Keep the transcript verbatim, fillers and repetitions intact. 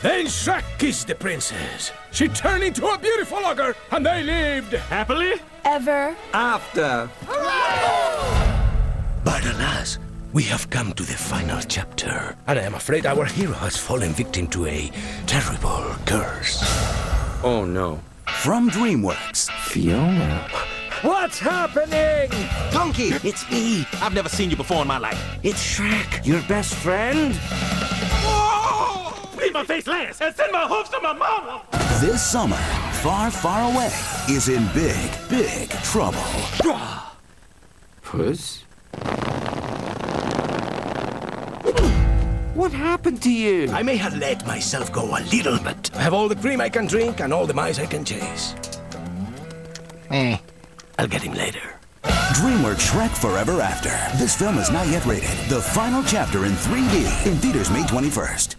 Then Shrek kissed the princess. She turned into a beautiful ogre, and they lived Happily? Ever. After. But alas, we have come to the final chapter, and I am afraid our hero has fallen victim to a terrible curse. Oh no. From DreamWorks. Fiona? What's happening? Donkey, it's me. I've never seen you before in my life. It's Shrek, your best friend. Leave my face last and send my hooves to my mama. This summer, Far, Far Away is in big, big trouble. Puss? What happened to you? I may have let myself go a little bit. I have all the cream I can drink and all the mice I can chase. Eh. I'll get him later. DreamWorks Shrek Forever After. This film is not yet rated. The final chapter in three D. In theaters May twenty-first.